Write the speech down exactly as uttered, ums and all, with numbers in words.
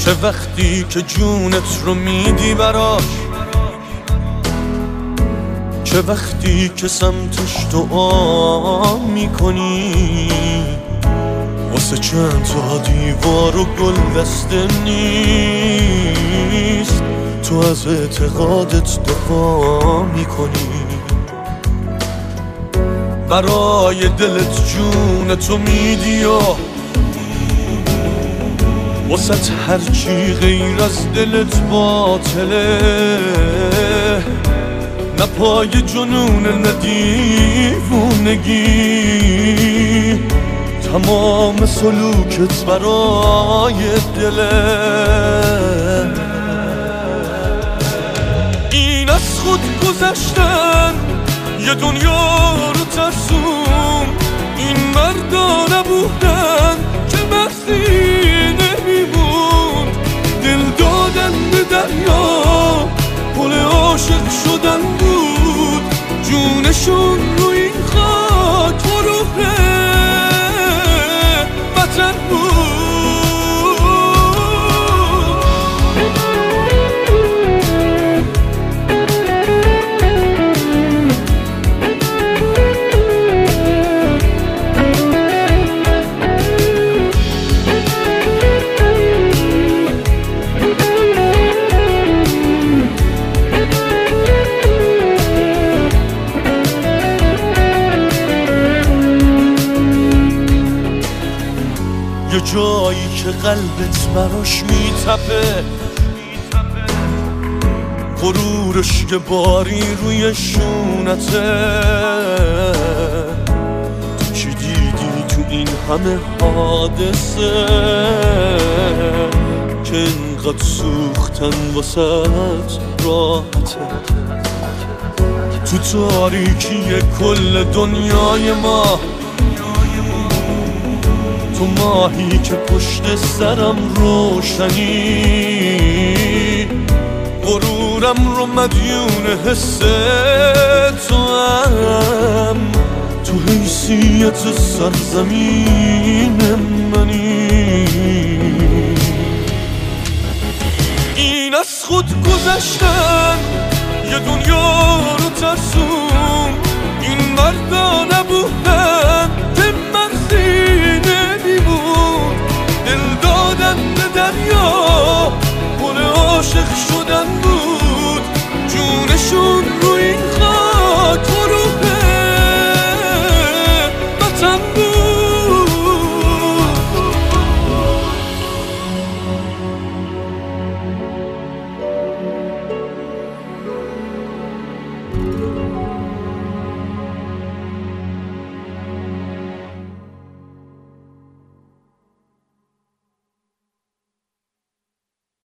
چه وقتی که جونت رو میدی براش، چه وقتی که سمتش دعا میکنی، واسه چند تا دیوار و گل دسته نیست، تو از اعتقادت دفاع میکنی، برای دلت جون تو میدی و واسه هرچی غیر از دلت باطله، نه پای جنون نه دیوونگی، تمام سلوکت برای دله. این از خود گذشتن یه دنیا رو ترسون، این مردا نبودن که بحثی نمیبود، دل دادن به دریا پل عاشق شدن بود، جونشون رو این خاک و روح وطن بود. یه جایی که قلبت براش میتپه، غرورش که باری روی شونته، تو چی دیدی تو این همه حادثه که اینقدر سوختن واسه راحته، تو تاریکی کل دنیای ما، تو ماهی که پشت سرم روشنی، غرورم رو مدیون حس تو هم، تو حیثیت سرزمین منی. این از خود گذشتن یه دنیا رو ترسون، این مردا نبودن که مرزی نمیبود، دل دادن به دریا پل عاشق شدن بود، جونشون